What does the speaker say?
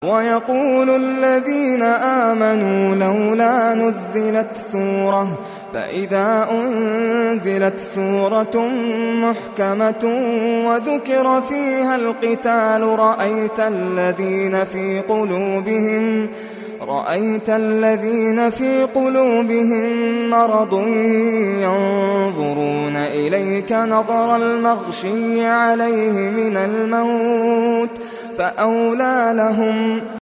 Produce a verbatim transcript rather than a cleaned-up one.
ويقول الذين آمنوا لولا نزلت سورة فإذا أنزلت سورة محكمة وذكر فيها القتال رأيت الذين في قلوبهم رأيت الذين في قلوبهم مرض ينظرون إليك نظر المغشي عليه من الموت فأولى لهم